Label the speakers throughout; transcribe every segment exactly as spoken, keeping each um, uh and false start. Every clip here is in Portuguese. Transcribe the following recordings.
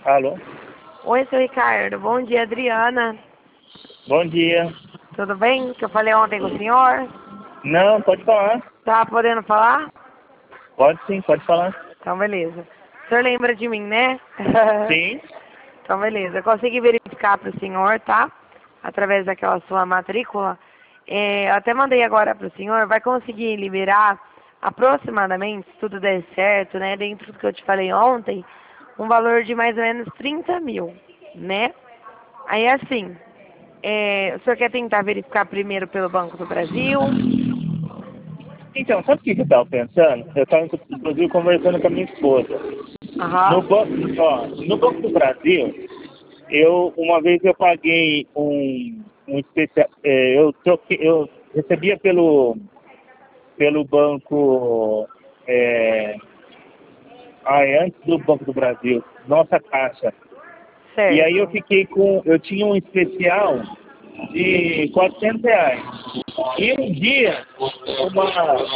Speaker 1: Alô?
Speaker 2: Oi, seu Ricardo. Bom dia, Adriana.
Speaker 1: Bom dia.
Speaker 2: Tudo bem? Que eu falei ontem com o senhor.
Speaker 1: Não, pode falar.
Speaker 2: Tá podendo falar?
Speaker 1: Pode sim, pode falar.
Speaker 2: Então, beleza. O senhor lembra de mim, né?
Speaker 1: Sim.
Speaker 2: Então, beleza. Eu consegui verificar para o senhor, tá? Através daquela sua matrícula. É, eu até mandei agora para o senhor. Vai conseguir liberar aproximadamente, se tudo der certo, né? Dentro do que eu te falei ontem, um valor de mais ou menos trinta mil, né? Aí, assim, é, o senhor quer tentar verificar primeiro pelo Banco do Brasil?
Speaker 1: Então, sabe o que eu estava pensando? Eu estava, inclusive, conversando com a minha esposa. No,
Speaker 2: Aham.
Speaker 1: banco, ó, no Banco do Brasil, eu, uma vez eu paguei um, um especial... é, eu, troquei, eu recebia pelo, pelo banco... É, ah, é antes do Banco do Brasil, nossa Caixa. E aí eu
Speaker 2: Certo.
Speaker 1: fiquei com... Eu tinha um especial de quatrocentos reais. E um dia, uma...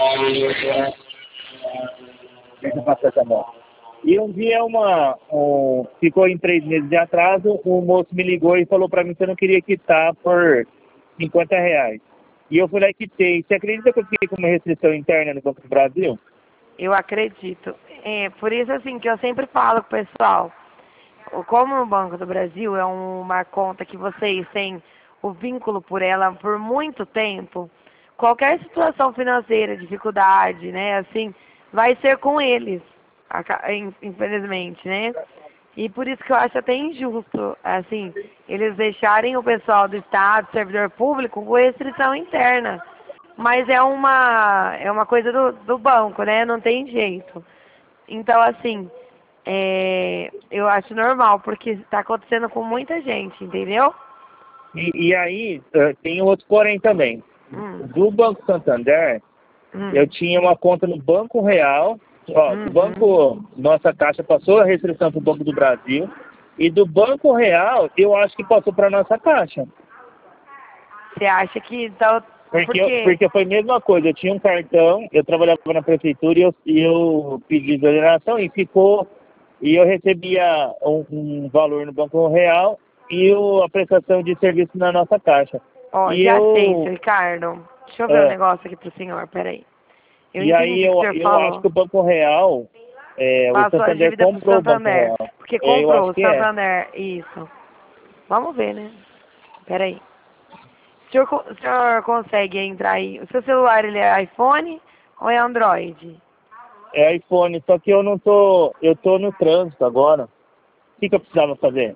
Speaker 1: Deixa eu passar essa mão. E um dia, uma, um... ficou em três meses de atraso, o moço me ligou e falou para mim que eu não queria quitar por cinquenta reais. E eu fui lá e quitei. Você acredita que eu fiquei com uma restrição interna no Banco do Brasil?
Speaker 2: Eu acredito. É, por isso, assim, que eu sempre falo pro pessoal, o- como o Banco do Brasil é uma conta que vocês têm o vínculo por ela por muito tempo, qualquer situação financeira, dificuldade, né, assim, vai ser com eles, aca- in- infelizmente, né? E por isso que eu acho até injusto, assim, eles deixarem o pessoal do Estado, servidor público, com restrição interna. Mas é uma, é uma coisa do, do banco, né? Não tem jeito. Então, assim, é, eu acho normal, porque está acontecendo com muita gente, entendeu?
Speaker 1: E, e aí, eh, tem outro porém também.
Speaker 2: Hum,
Speaker 1: Do Banco Santander, eu
Speaker 2: hum,
Speaker 1: tinha uma conta no Banco Real. Ó, do
Speaker 2: uhum.
Speaker 1: Banco, nossa Caixa passou a restrição para o Banco do Brasil. E do Banco Real, eu acho que passou para a nossa Caixa.
Speaker 2: Você acha que tá...
Speaker 1: Porque, eu-
Speaker 2: Porque...
Speaker 1: porque foi a mesma coisa. Eu tinha um cartão, eu trabalhava na prefeitura e eu, e eu pedi exoneração e ficou. E eu recebia um, um valor no Banco Real e o, a prestação de serviço na nossa Caixa.
Speaker 2: Ó,
Speaker 1: E
Speaker 2: já sei, seu
Speaker 1: eu.
Speaker 2: Ricardo. Deixa eu ver um
Speaker 1: ah,
Speaker 2: negócio aqui pro senhor, peraí. Eu
Speaker 1: e aí
Speaker 2: entendi o que o
Speaker 1: eu,
Speaker 2: senhor
Speaker 1: eu acho
Speaker 2: falou.
Speaker 1: que o Banco Real, é, o
Speaker 2: Passou a
Speaker 1: Santander
Speaker 2: dívida pro
Speaker 1: comprou o Banco
Speaker 2: Santander.
Speaker 1: Real.
Speaker 2: Porque
Speaker 1: É, eu
Speaker 2: comprou
Speaker 1: acho
Speaker 2: o
Speaker 1: que é.
Speaker 2: Santander, isso. Vamos ver, né? Peraí. O senhor, co- o senhor consegue entrar aí? O seu celular, ele é iPhone ou é Android?
Speaker 1: É iPhone, só que eu não tô. Eu tô no trânsito agora. O que, que eu precisava fazer?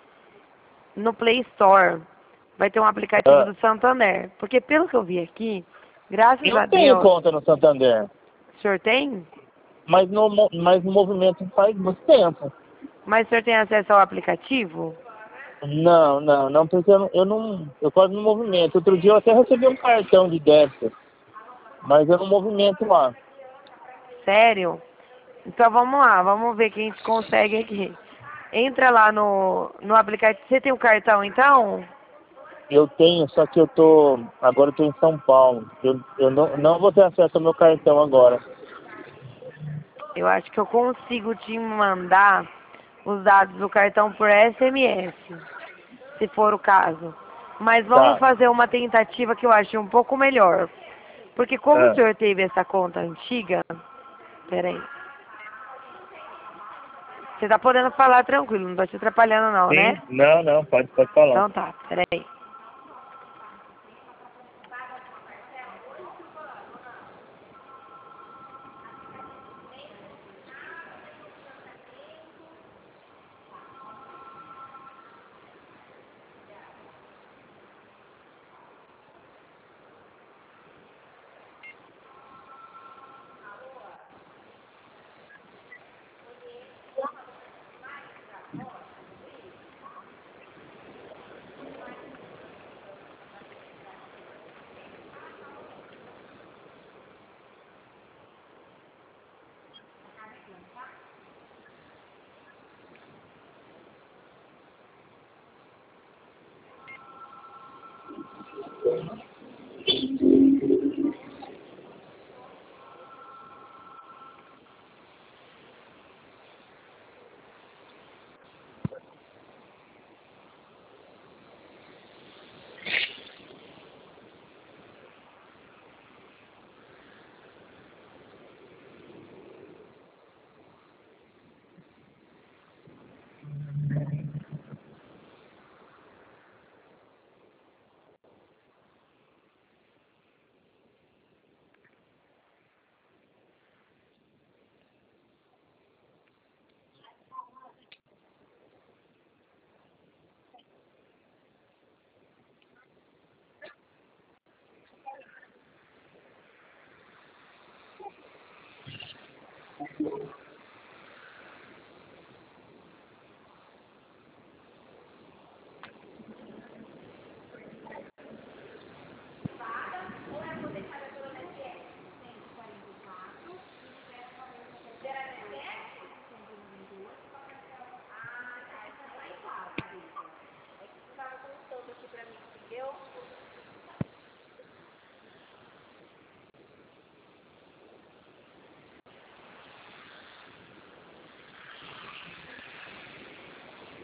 Speaker 2: No Play Store vai ter um aplicativo
Speaker 1: Ah,
Speaker 2: do Santander. Porque pelo que eu vi aqui, graças
Speaker 1: eu
Speaker 2: a
Speaker 1: tenho
Speaker 2: Deus,
Speaker 1: conta no Santander,
Speaker 2: o senhor tem?
Speaker 1: mas no, mo- mas no movimento faz muito tempo.
Speaker 2: Mas o senhor tem acesso ao aplicativo?
Speaker 1: Não, não, não, porque eu não, eu não. Eu quase no movimento. Outro dia eu até recebi um cartão de débito, mas eu não movimento lá.
Speaker 2: Sério? Então vamos lá, vamos ver o que a gente consegue aqui. Entra lá no, no aplicativo. Você tem o cartão então?
Speaker 1: Eu tenho, só que eu tô. Agora eu tô em São Paulo. Eu, eu não, não vou ter acesso ao meu cartão agora.
Speaker 2: Eu acho que eu consigo te mandar os dados do cartão por S M S, se for o caso. Mas vamos
Speaker 1: Tá.
Speaker 2: fazer uma tentativa que eu acho um pouco melhor. Porque como o
Speaker 1: Ah,
Speaker 2: senhor teve essa conta antiga, peraí. Você tá podendo falar tranquilo, não tô te atrapalhando não,
Speaker 1: sim?
Speaker 2: né?
Speaker 1: Não, não, pode, pode falar.
Speaker 2: Então tá, peraí.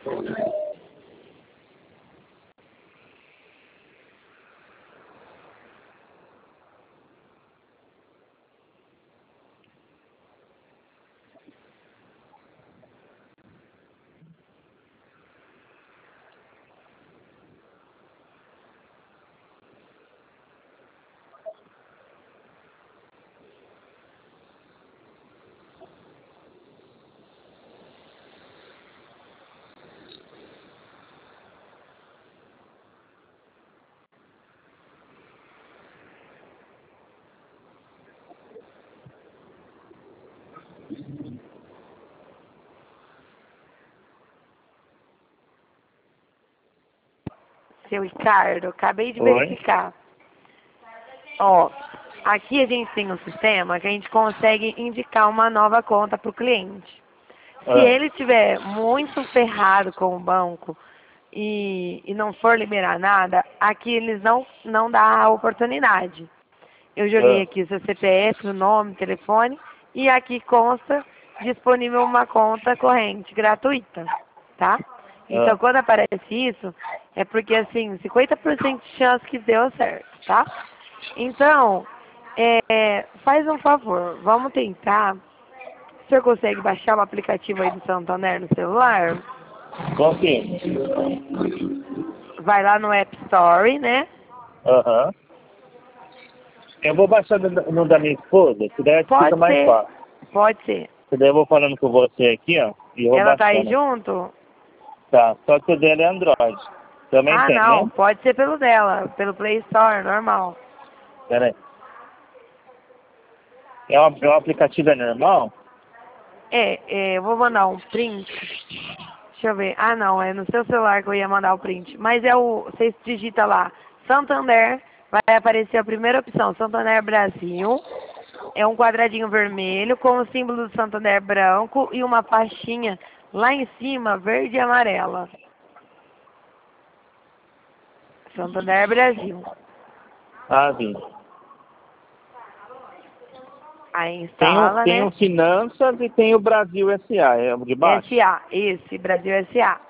Speaker 2: Seu Ricardo, acabei de
Speaker 1: Oi?
Speaker 2: verificar. Ó, aqui a gente tem um sistema que a gente consegue indicar uma nova conta para o cliente. Se
Speaker 1: Ah,
Speaker 2: ele estiver muito ferrado com o banco e, e não for liberar nada, aqui eles não, não dá a oportunidade. Eu joguei
Speaker 1: ah,
Speaker 2: aqui o seu C P F, o nome, telefone, e aqui consta disponível uma conta corrente gratuita, tá? Então,
Speaker 1: ah.
Speaker 2: quando aparece isso, é porque, assim, cinquenta por cento de chance que deu certo, tá? Então, é, faz um favor, vamos tentar. O senhor consegue baixar o aplicativo aí do Santander no celular?
Speaker 1: Confirmo.
Speaker 2: Vai lá no App Store, né?
Speaker 1: Aham. Eu vou baixar no, no da minha esposa, que daí acho que fica
Speaker 2: Pode
Speaker 1: mais
Speaker 2: ser,
Speaker 1: fácil.
Speaker 2: pode ser.
Speaker 1: Que daí eu vou falando com você aqui, ó, e eu vou
Speaker 2: Ela tá aí
Speaker 1: baixando.
Speaker 2: junto?
Speaker 1: Tá, só que o dele é Android. Também
Speaker 2: Ah,
Speaker 1: tem,
Speaker 2: não,
Speaker 1: né?
Speaker 2: pode ser pelo dela, pelo Play Store, normal.
Speaker 1: Pera aí. É um, é um aplicativo é normal?
Speaker 2: É, é, eu vou mandar um print. Deixa eu ver. Ah, não, é no seu celular que eu ia mandar o print. Mas é o, você digita lá, Santander, vai aparecer a primeira opção, Santander Brasil. É um quadradinho vermelho com o símbolo do Santander branco e uma faixinha lá em cima, verde e amarela. Santander Brasil.
Speaker 1: Ah, vi.
Speaker 2: Aí
Speaker 1: Tem o,
Speaker 2: instala,
Speaker 1: tem o
Speaker 2: né?
Speaker 1: Finanças e tem o Brasil S A, é o de baixo?
Speaker 2: S A, esse, Brasil S A.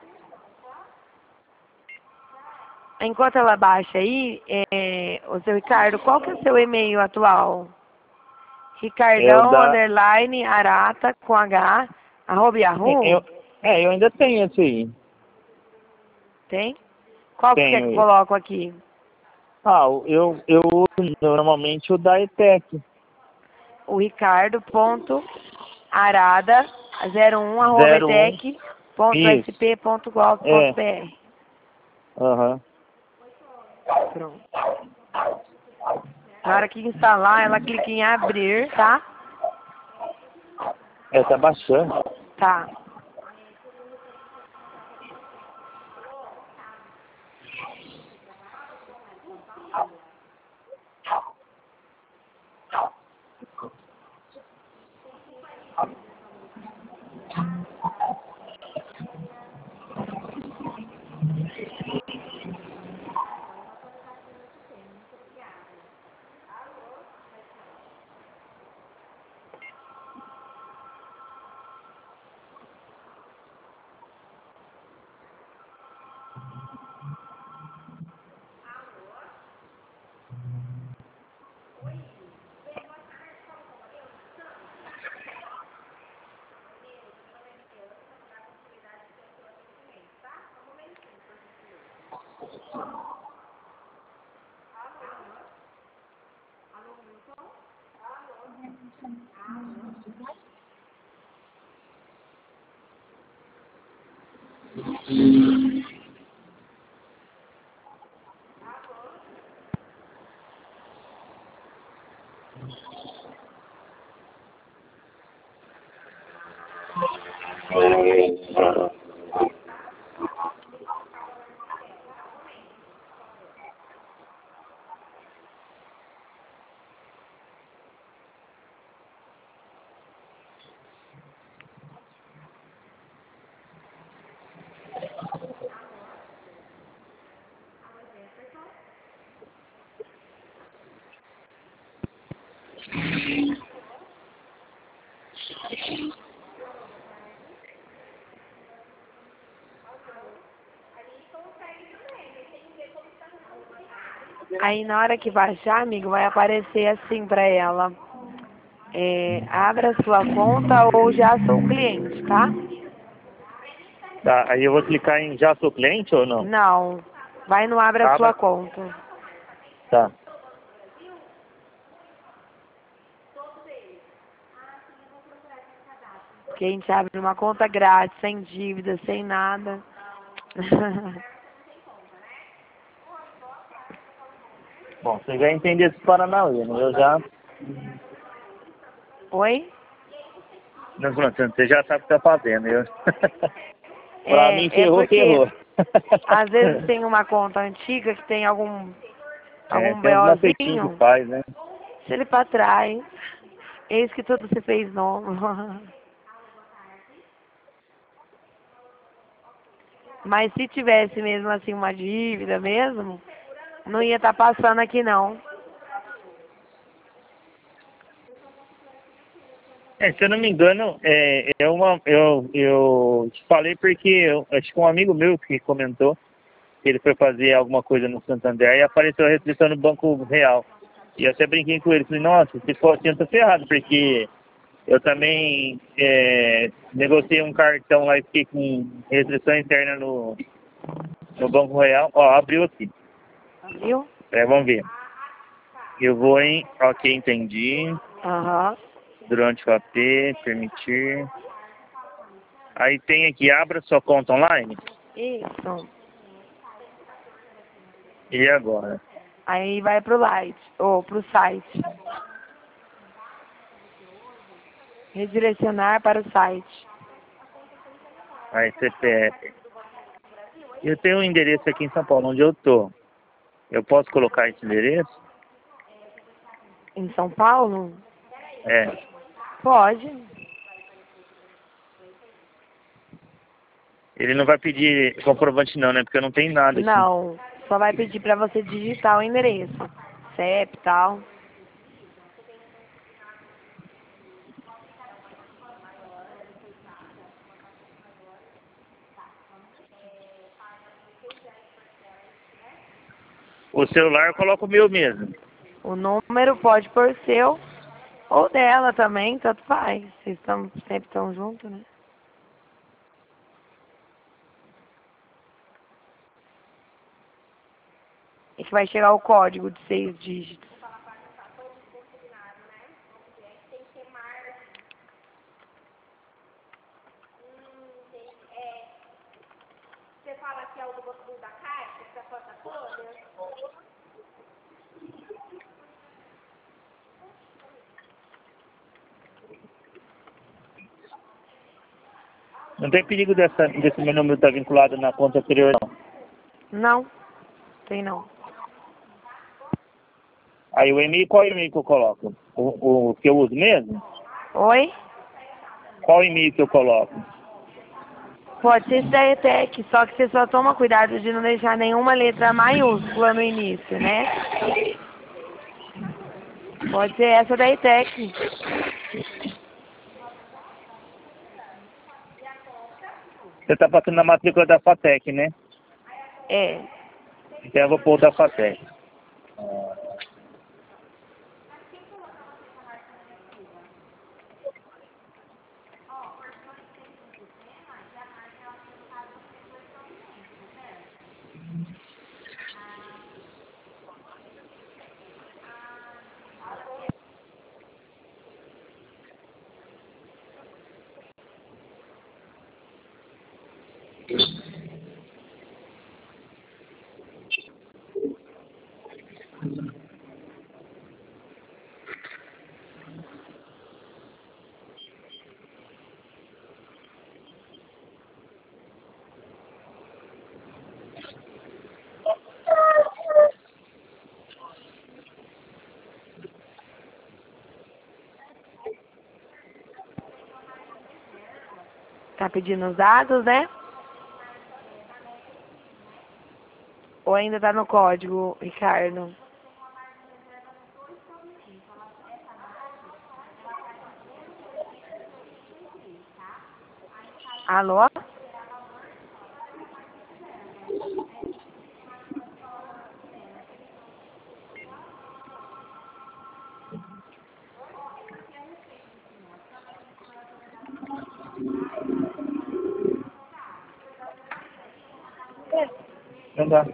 Speaker 2: Enquanto ela baixa aí, é, o seu Ricardo, qual que é o seu e-mail atual?
Speaker 1: É o
Speaker 2: Ricardão,
Speaker 1: da...
Speaker 2: underline, arata, com H, arroba
Speaker 1: Eu,
Speaker 2: Yahoo?
Speaker 1: é, eu ainda tenho esse aí.
Speaker 2: Tem? Qual que você quer que eu
Speaker 1: Tenho esse.
Speaker 2: coloque aqui?
Speaker 1: Ah, o- eu, eu uso normalmente o da E T E C.
Speaker 2: O Ricardo ponto arada zero um arroba
Speaker 1: zero um.
Speaker 2: etec ponto
Speaker 1: Isso.
Speaker 2: sp ponto gov ponto
Speaker 1: É.
Speaker 2: br.
Speaker 1: Aham.
Speaker 2: Pronto. Na hora que instalar, ela clica em abrir, tá?
Speaker 1: É, tá baixando.
Speaker 2: Tá. Aí na hora que baixar, amigo, vai aparecer assim pra ela. É, abra sua conta ou já sou cliente, tá?
Speaker 1: Tá, aí eu vou clicar em já sou cliente ou não?
Speaker 2: Não. Vai no abra sua
Speaker 1: Abra.
Speaker 2: conta.
Speaker 1: Tá.
Speaker 2: Porque a gente abre uma conta grátis, sem dívida, sem nada.
Speaker 1: Bom, você já entendeu esse Paranauê, né? Eu já...
Speaker 2: Oi?
Speaker 1: Não, pronto, você já sabe o que tá fazendo. Eu... Pra mim,
Speaker 2: É, é
Speaker 1: ferrou,
Speaker 2: porque
Speaker 1: ferrou.
Speaker 2: às vezes tem uma conta antiga que tem algum,
Speaker 1: É,
Speaker 2: algum
Speaker 1: tem uns macetinhos que
Speaker 2: BOzinho,
Speaker 1: faz, né?
Speaker 2: se ele pra trás, eis que tudo se fez novo. Mas se tivesse mesmo assim uma dívida mesmo, não ia estar passando aqui não.
Speaker 1: É, se eu não me engano, é, é uma, eu, eu te falei porque eu, acho que um amigo meu que comentou que ele foi fazer alguma coisa no Santander e apareceu a restrição no Banco Real. E eu até brinquei com ele, falei, nossa, se for assim eu tô ferrado, porque eu também é, negociei um cartão lá e fiquei com restrição interna no, no Banco Real. Ó, abriu aqui.
Speaker 2: Viu?
Speaker 1: É, vamos ver. Eu vou em, ok, entendi.
Speaker 2: Aham.
Speaker 1: Durante o A P, permitir. Aí tem aqui, abra sua conta online.
Speaker 2: Isso.
Speaker 1: E agora?
Speaker 2: Aí vai pro light, ou pro site. Redirecionar para o site.
Speaker 1: Aí C P F. Eu tenho um endereço aqui em São Paulo, onde eu tô. Eu posso colocar esse endereço?
Speaker 2: Em São Paulo?
Speaker 1: É.
Speaker 2: Pode.
Speaker 1: Ele não vai pedir comprovante não, né? Porque eu não tenho nada aqui.
Speaker 2: Não. Só vai pedir pra você digitar o endereço. C E P e tal.
Speaker 1: O celular eu coloco o meu mesmo.
Speaker 2: O número pode pôr seu ou dela também, tanto faz. Vocês estão, sempre estão juntos, né? E que vai chegar o código de seis dígitos.
Speaker 1: Não tem perigo dessa, desse meu número estar vinculado na conta anterior, não.
Speaker 2: Não, tem não.
Speaker 1: Aí o e-mail, qual e-mail que eu coloco? O, o que eu uso mesmo?
Speaker 2: Oi?
Speaker 1: Qual e-mail que eu coloco?
Speaker 2: Pode ser esse da E T E C, só que você só toma cuidado de não deixar nenhuma letra maiúscula no início, né? Pode ser essa da E T E C.
Speaker 1: Você tá passando na matrícula da FATEC, né?
Speaker 2: É.
Speaker 1: Então eu vou pôr o da FATEC.
Speaker 2: Tá pedindo os dados, né? Ou ainda tá no código, Ricardo? Alô?
Speaker 1: Não dá.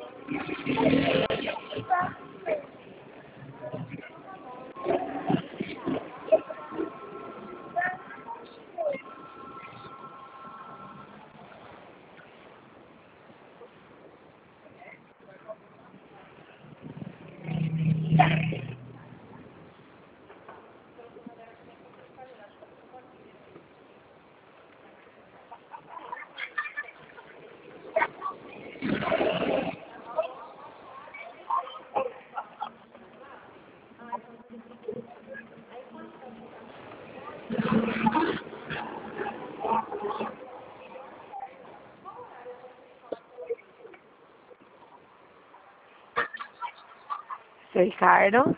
Speaker 2: Seu Ricardo?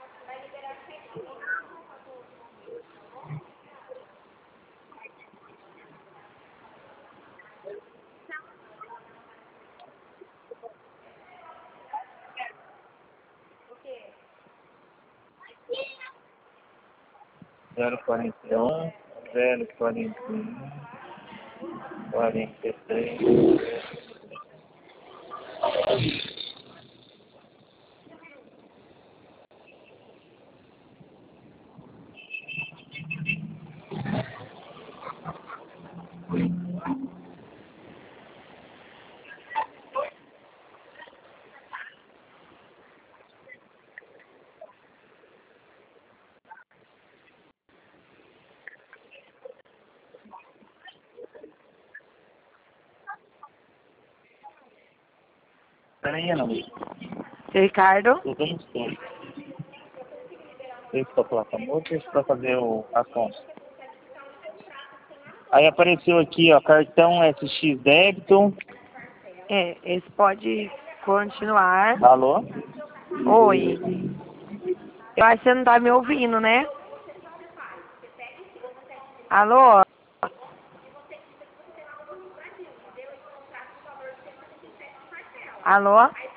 Speaker 1: zero quarenta e um, zero quarenta e um, quarenta e três. Peraí, Ana Luísa.
Speaker 2: Seu Ricardo?
Speaker 1: Tô dando som. Esse pra placa múltipla, esse pra fazer o, a conta. Aí apareceu aqui, ó, cartão S X débito.
Speaker 2: É, esse pode continuar.
Speaker 1: Alô?
Speaker 2: Oi. Eu acho que você não tá me ouvindo, né? Alô? Alô?